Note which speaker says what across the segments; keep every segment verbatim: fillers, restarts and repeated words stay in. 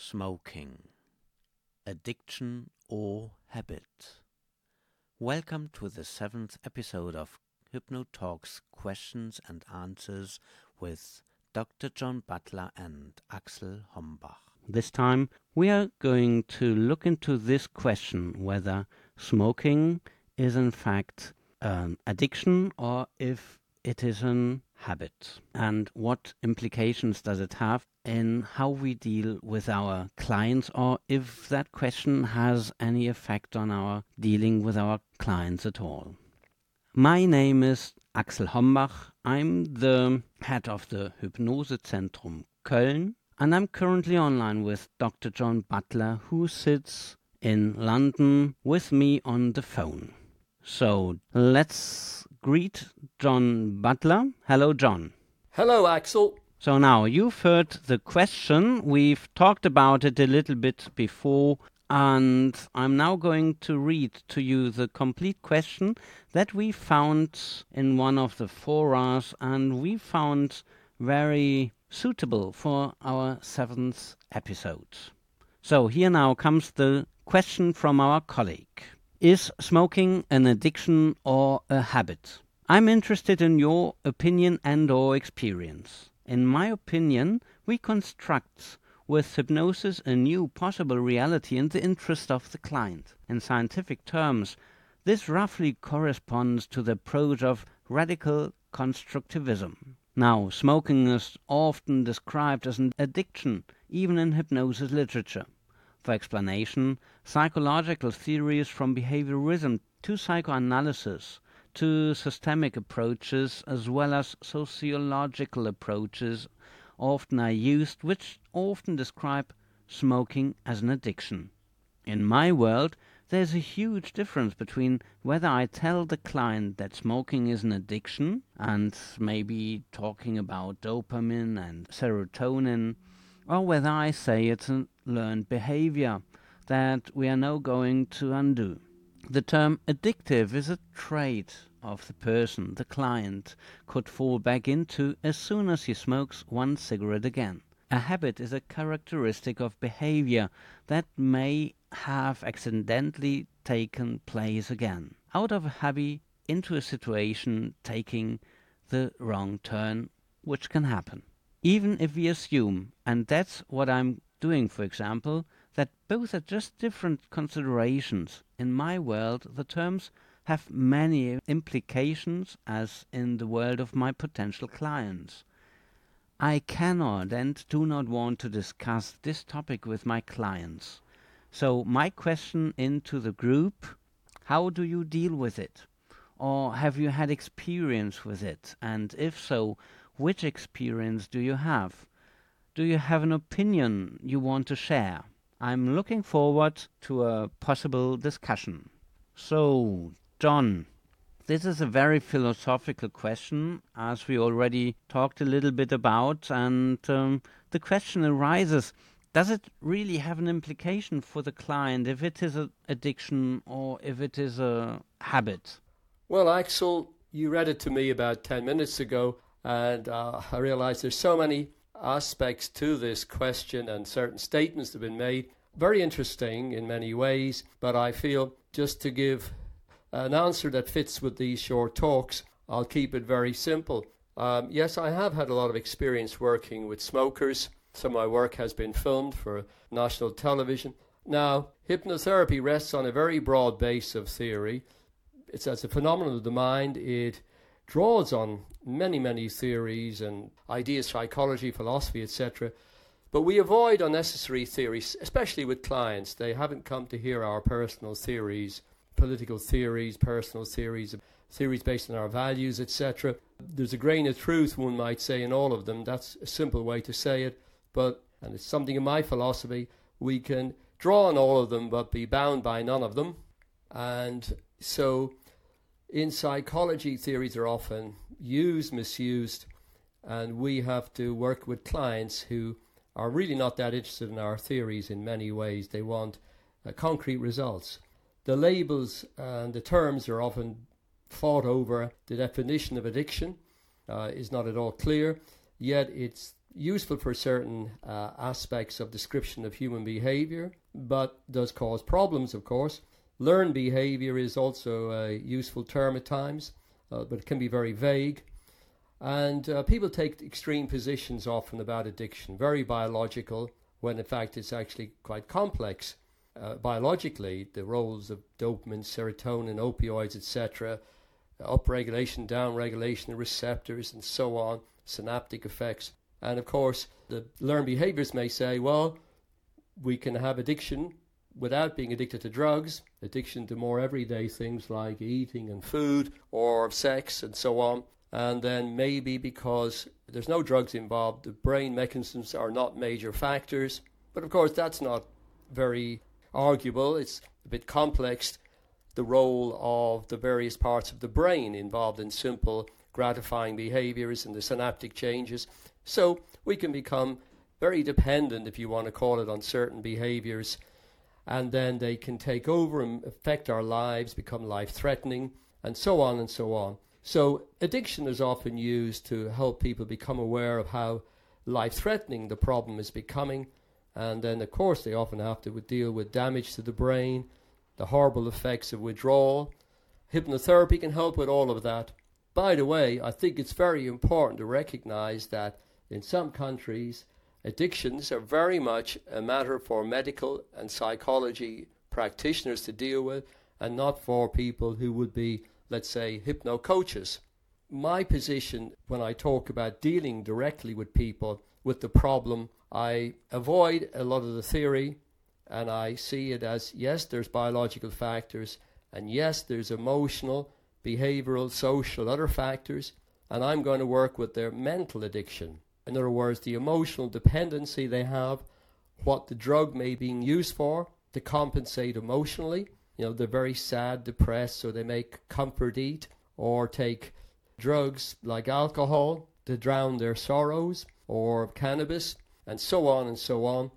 Speaker 1: smoking, addiction or habit. Welcome to the seventh episode of HypnoTalks Questions and Answers with Doctor John Butler and Axel Hombach. This time we are going to look into this question whether smoking is in fact an addiction or if it is an habit, and what implications does it have in how we deal with our clients, or if that question has any effect on our dealing with our clients at all. My name is Axel Hombach. I'm the head of the Hypnosezentrum Köln, and I'm currently online with Doctor John Butler, who sits in London with me on the phone. So let's greet John Butler. Hello, John.
Speaker 2: Hello, Axel.
Speaker 1: So now you've heard the question. We've talked about it a little bit before, and I'm now going to read to you the complete question that we found in one of the forums, and we found very suitable for our seventh episode. So here now comes the question from our colleague. Is smoking an addiction or a habit? I'm interested in your opinion and or experience. In my opinion, we construct with hypnosis a new possible reality in the interest of the client. In scientific terms, this roughly corresponds to the approach of radical constructivism. Now, smoking is often described as an addiction, even in hypnosis literature. For explanation, psychological theories from behaviorism to psychoanalysis to systemic approaches as well as sociological approaches often are used, which often describe smoking as an addiction. In my world, there's a huge difference between whether I tell the client that smoking is an addiction, and maybe talking about dopamine and serotonin, or whether I say it's a learned behavior that we are now going to undo. The term addictive is a trait of the person the client could fall back into as soon as he smokes one cigarette again. A habit is a characteristic of behavior that may have accidentally taken place again, out of a hobby into a situation taking the wrong turn, which can happen. Even if we assume, and that's what I'm doing, for example, that both are just different considerations. In my world, the terms have many implications, as in the world of my potential clients. I cannot and do not want to discuss this topic with my clients. So my question into the group: how do you deal with it? Or have you had experience with it? And if so, which experience do you have? Do you have an opinion you want to share? I'm looking forward to a possible discussion. So, John, this is a very philosophical question, as we already talked a little bit about, and um, the question arises, does it really have an implication for the client if it is an addiction or if it is a habit?
Speaker 2: Well, Axel, you read it to me about ten minutes ago, and uh, I realized there's so many aspects to this question and certain statements that have been made. Very interesting in many ways, but I feel just to give an answer that fits with these short talks, I'll keep it very simple. Um, yes, I have had a lot of experience working with smokers. Some of my work has been filmed for national television. Now, hypnotherapy rests on a very broad base of theory. It's as a phenomenon of the mind. It draws on many, many theories and ideas, psychology, philosophy, et cetera. But we avoid unnecessary theories, especially with clients. They haven't come to hear our personal theories, political theories, personal theories, theories based on our values, et cetera. There's a grain of truth, one might say, in all of them. That's a simple way to say it. But, and it's something in my philosophy, we can draw on all of them but be bound by none of them. And so in psychology, theories are often used, misused, and we have to work with clients who are really not that interested in our theories in many ways. They want uh, concrete results. The labels and the terms are often fought over. The definition of addiction uh, is not at all clear, yet it's useful for certain uh, aspects of description of human behavior, but does cause problems, of course. Learned behavior is also a useful term at times, uh, but it can be very vague. And uh, people take extreme positions often about addiction, very biological, when in fact it's actually quite complex. Uh, biologically, the roles of dopamine, serotonin, opioids, et cetera, upregulation, downregulation, receptors, and so on, synaptic effects. And of course, the learned behaviors may say, well, we can have addiction without being addicted to drugs, addiction to more everyday things like eating and food or sex and so on. And then maybe because there's no drugs involved, the brain mechanisms are not major factors. But of course, that's not very arguable. It's a bit complex, the role of the various parts of the brain involved in simple gratifying behaviors and the synaptic changes. So we can become very dependent, if you want to call it, on certain behaviors, and then they can take over and affect our lives, become life-threatening, and so on and so on. So addiction is often used to help people become aware of how life-threatening the problem is becoming, and then of course they often have to deal with damage to the brain, the horrible effects of withdrawal. Hypnotherapy can help with all of that. By the way, I think it's very important to recognize that in some countries, addictions are very much a matter for medical and psychology practitioners to deal with, and not for people who would be, let's say, hypno-coaches. My position when I talk about dealing directly with people with the problem, I avoid a lot of the theory, and I see it as, yes, there's biological factors, and yes, there's emotional, behavioral, social, other factors, and I'm going to work with their mental addiction. In other words, the emotional dependency they have, what the drug may be used for to compensate emotionally. You know, they're very sad, depressed, so they make comfort eat or take drugs like alcohol to drown their sorrows, or cannabis, and so on and so on.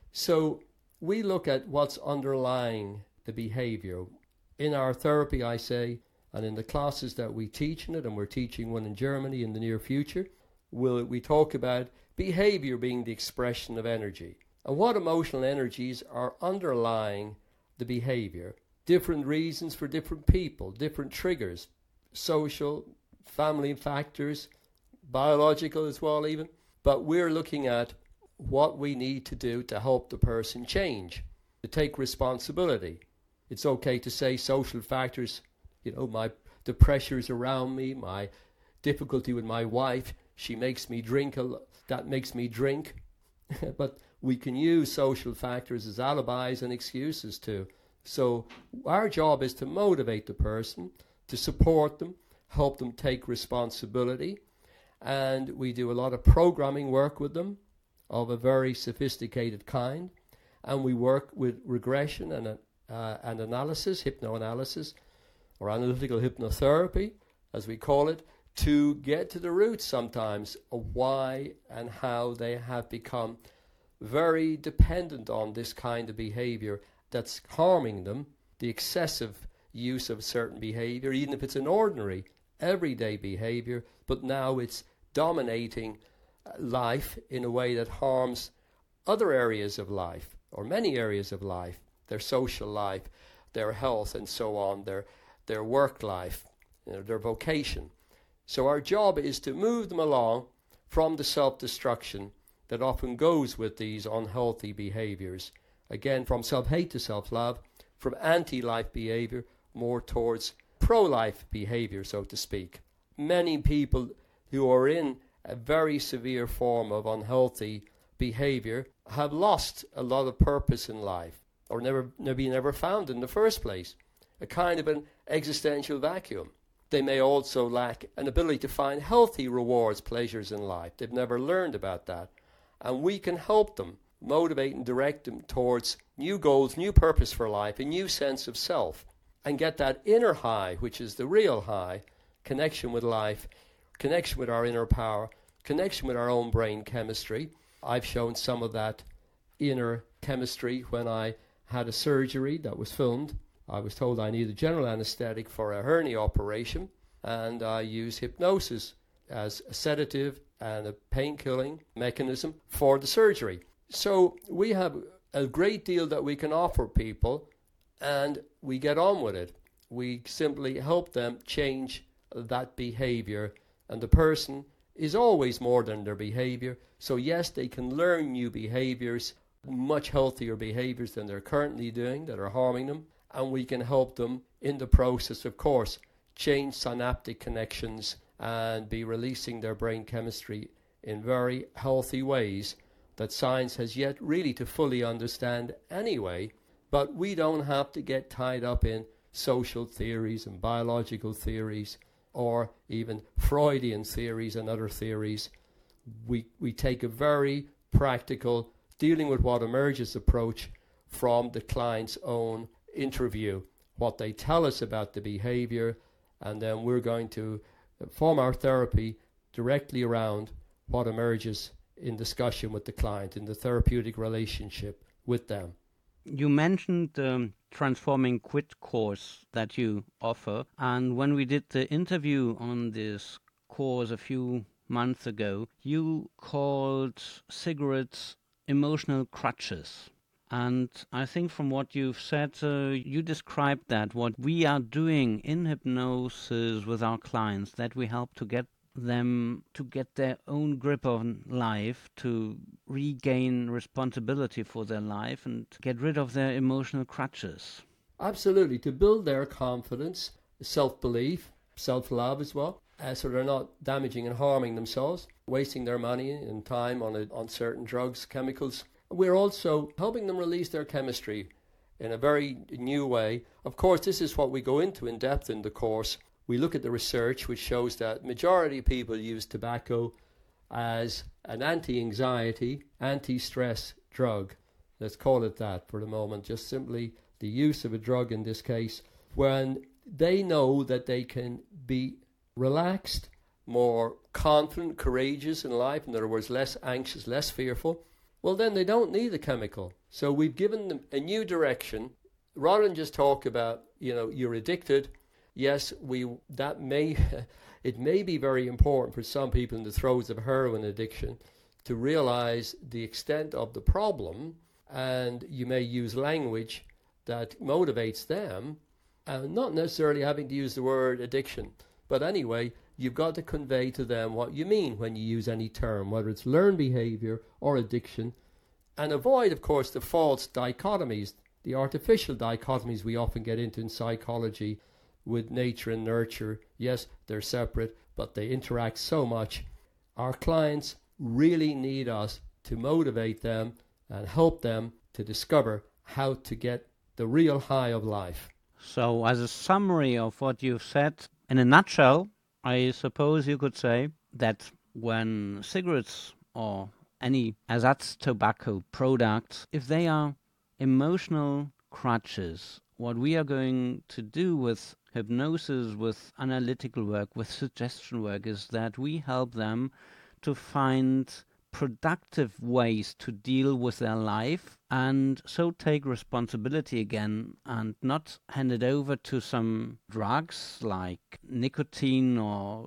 Speaker 2: So we look at what's underlying the behavior. In our therapy, I say, and in the classes that we teach in it, and we're teaching one in Germany in the near future, we'll, we talk about behavior being the expression of energy. And what emotional energies are underlying the behavior? Different reasons for different people, different triggers, social, family factors, biological as well even. But we're looking at what we need to do to help the person change, to take responsibility. It's okay to say social factors, you know, my the pressures around me, my difficulty with my wife, she makes me drink, a lot, that makes me drink. But we can use social factors as alibis and excuses too. So our job is to motivate the person, to support them, help them take responsibility. And we do a lot of programming work with them of a very sophisticated kind. And we work with regression and, uh, and analysis, hypnoanalysis, or analytical hypnotherapy, as we call it, to get to the roots sometimes of why and how they have become very dependent on this kind of behavior that's harming them, the excessive use of certain behavior, even if it's an ordinary, everyday behavior, but now it's dominating life in a way that harms other areas of life, or many areas of life, their social life, their health, and so on, their their work life, you know, their vocation. So our job is to move them along from the self-destruction that often goes with these unhealthy behaviors. Again, from self-hate to self-love, from anti-life behavior more towards pro-life behavior, so to speak. Many people who are in a very severe form of unhealthy behavior have lost a lot of purpose in life, or never, maybe never found in the first place, a kind of an existential vacuum. They may also lack an ability to find healthy rewards, pleasures in life. They've never learned about that. And we can help them, motivate and direct them towards new goals, new purpose for life, a new sense of self, and get that inner high, which is the real high, connection with life, connection with our inner power, connection with our own brain chemistry. I've shown some of that inner chemistry when I had a surgery that was filmed. I was told I needed general anesthetic for a hernia operation, and I used hypnosis as a sedative and a pain-killing mechanism for the surgery. So we have a great deal that we can offer people, and we get on with it. We simply help them change that behavior, and the person is always more than their behavior. So yes, they can learn new behaviors, much healthier behaviors than they're currently doing that are harming them, and we can help them in the process, of course, change synaptic connections and be releasing their brain chemistry in very healthy ways that science has yet really to fully understand anyway. But we don't have to get tied up in social theories and biological theories or even Freudian theories and other theories. We, we take a very practical, dealing with what emerges approach from the client's own interview, what they tell us about the behavior, and then we're going to form our therapy directly around what emerges in discussion with the client, in the therapeutic relationship with them.
Speaker 1: You mentioned the um, Transforming Quit course that you offer, and when we did the interview on this course a few months ago, you called cigarettes emotional crutches. And I think from what you've said, uh, you described that what we are doing in hypnosis with our clients, that we help to get them to get their own grip on life, to regain responsibility for their life and get rid of their emotional crutches.
Speaker 2: Absolutely, to build their confidence, self-belief, self-love as well, uh, so they're not damaging and harming themselves, wasting their money and time on, a, on certain drugs, chemicals. We're also helping them release their chemistry in a very new way. Of course, this is what we go into in depth in the course. We look at the research which shows that majority of people use tobacco as an anti-anxiety, anti-stress drug. Let's call it that for the moment, just simply the use of a drug in this case, when they know that they can be relaxed, more confident, courageous in life, in other words, less anxious, less fearful. Well, then they don't need the chemical. So we've given them a new direction. Rather than just talk about, you know, you're addicted. Yes, we that may it may be very important for some people in the throes of heroin addiction to realize the extent of the problem, and you may use language that motivates them, and not necessarily having to use the word addiction. But anyway, you've got to convey to them what you mean when you use any term, whether it's learned behavior or addiction, and avoid, of course, the false dichotomies, the artificial dichotomies we often get into in psychology with nature and nurture. Yes, they're separate, but they interact so much. Our clients really need us to motivate them and help them to discover how to get the real high of life.
Speaker 1: So, as a summary of what you've said, in a nutshell, I suppose you could say that when cigarettes or any ersatz tobacco products, if they are emotional crutches, what we are going to do with hypnosis, with analytical work, with suggestion work, is that we help them to find productive ways to deal with their life and so take responsibility again and not hand it over to some drugs like nicotine or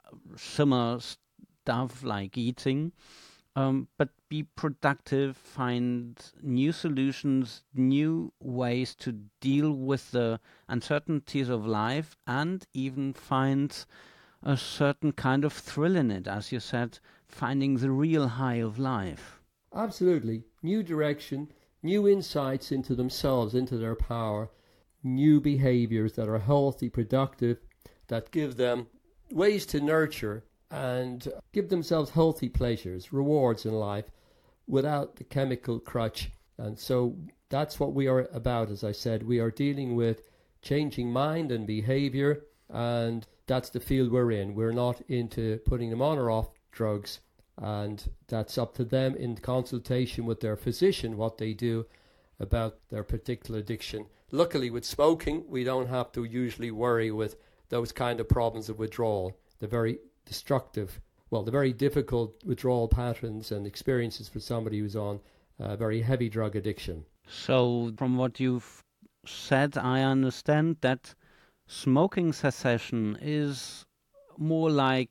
Speaker 1: similar stuff like eating, um, but be productive, find new solutions, new ways to deal with the uncertainties of life, and even find a certain kind of thrill in it, as you said, finding the real high of life.
Speaker 2: Absolutely. New direction, new insights into themselves, into their power, new behaviors that are healthy, productive, that give them ways to nurture and give themselves healthy pleasures, rewards in life without the chemical crutch. And so that's what we are about, as I said. We are dealing with changing mind and behavior, and that's the field we're in. We're not into putting them on or off drugs, and that's up to them in consultation with their physician what they do about their particular addiction. Luckily, with smoking, we don't have to usually worry with those kind of problems of withdrawal, the very destructive, well, the very difficult withdrawal patterns and experiences for somebody who's on uh, very heavy drug addiction.
Speaker 1: So from what you've said, I understand that smoking cessation is more like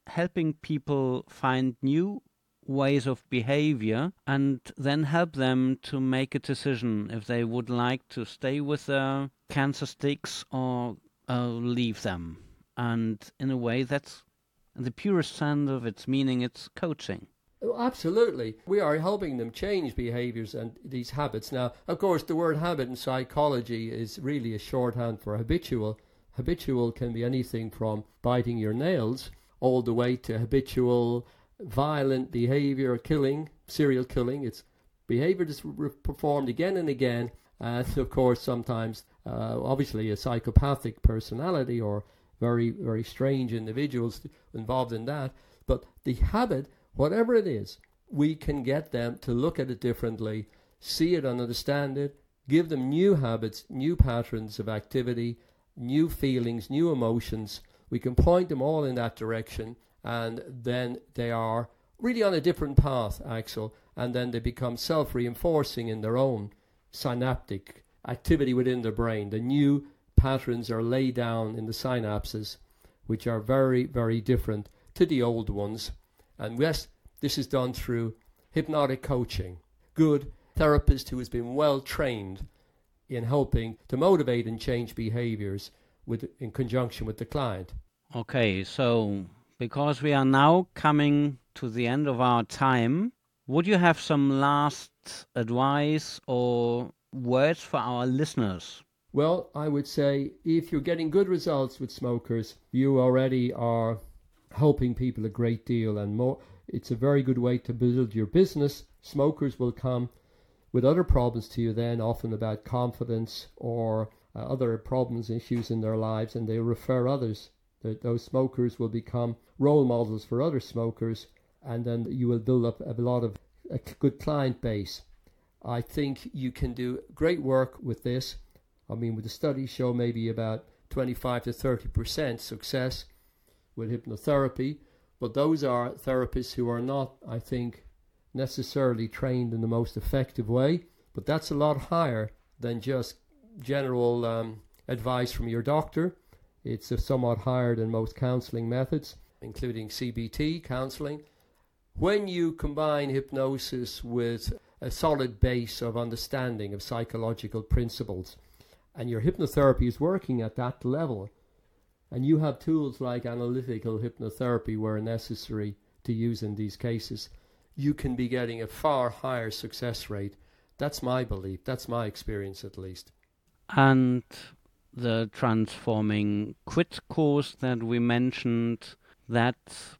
Speaker 1: helping people find new ways of behavior and then help them to make a decision if they would like to stay with their cancer sticks or uh, leave them. And in a way, that's in the purest sense of its meaning, it's coaching.
Speaker 2: Oh, absolutely. We are helping them change behaviors and these habits. Now, of course, the word habit in psychology is really a shorthand for habitual. Habitual can be anything from biting your nails all the way to habitual violent behavior, killing, serial killing. It's behavior that's re- performed again and again. And of course, sometimes, uh, obviously, a psychopathic personality or very, very strange individuals involved in that. But the habit, whatever it is, we can get them to look at it differently, see it and understand it, give them new habits, new patterns of activity, new feelings, new emotions. We can point them all in that direction, and then they are really on a different path, Axel, and then they become self-reinforcing in their own synaptic activity within the brain. The new patterns are laid down in the synapses, which are very, very different to the old ones. And yes, this is done through hypnotic coaching. Good therapist who has been well trained in helping to motivate and change behaviors with, in conjunction with the client.
Speaker 1: Okay, so because we are now coming to the end of our time, would you have some last advice or words for our listeners?
Speaker 2: Well, I would say if you're getting good results with smokers, you already are helping people a great deal, and more. It's a very good way to build your business. Smokers will come with other problems to you then, often about confidence or uh, other problems, issues in their lives, and they refer others. The, those smokers will become role models for other smokers, and then you will build up a lot of a good client base. I think you can do great work with this. I mean, with the studies show maybe about twenty-five to thirty percent success with hypnotherapy, but those are therapists who are not, I think, necessarily trained in the most effective way, but that's a lot higher than just general um, advice from your doctor. It's a somewhat higher than most counseling methods, including C B T counseling. When you combine hypnosis with a solid base of understanding of psychological principles, and your hypnotherapy is working at that level, and you have tools like analytical hypnotherapy where necessary to use in these cases, you can be getting a far higher success rate. That's my belief. That's my experience, at least.
Speaker 1: And the Transforming Quit course that we mentioned, that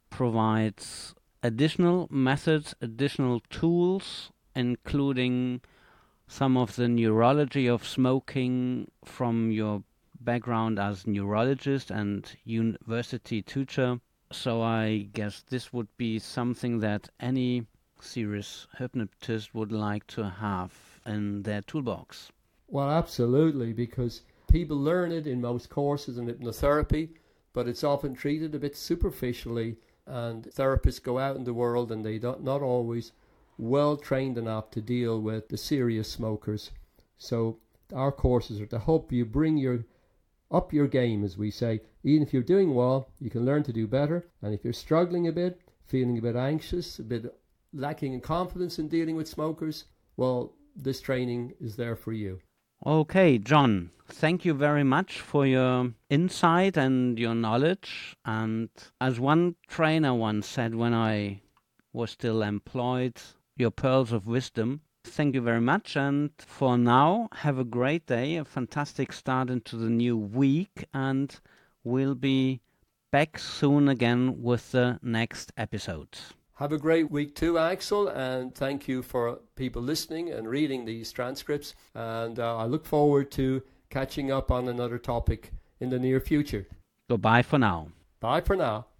Speaker 1: provides additional methods, additional tools, including some of the neurology of smoking from your background as neurologist and university tutor. So I guess this would be something that any serious hypnotist would like to have in their toolbox.
Speaker 2: Well, absolutely, because people learn it in most courses in hypnotherapy, but it's often treated a bit superficially, and therapists go out in the world and they don't not always well trained enough to deal with the serious smokers. So our courses are to help you bring your up your game, as we say. Even if you're doing well, you can learn to do better. And if you're struggling a bit, feeling a bit anxious, a bit lacking in confidence in dealing with smokers, well, this training is there for you.
Speaker 1: Okay, John, thank you very much for your insight and your knowledge. And as one trainer once said when I was still employed, your pearls of wisdom. Thank you very much, and for now, have a great day, a fantastic start into the new week, and we'll be back soon again with the next episode.
Speaker 2: Have a great week too, Axel, and thank you for people listening and reading these transcripts, and uh, I look forward to catching up on another topic in the near future.
Speaker 1: Goodbye for now.
Speaker 2: Bye for now.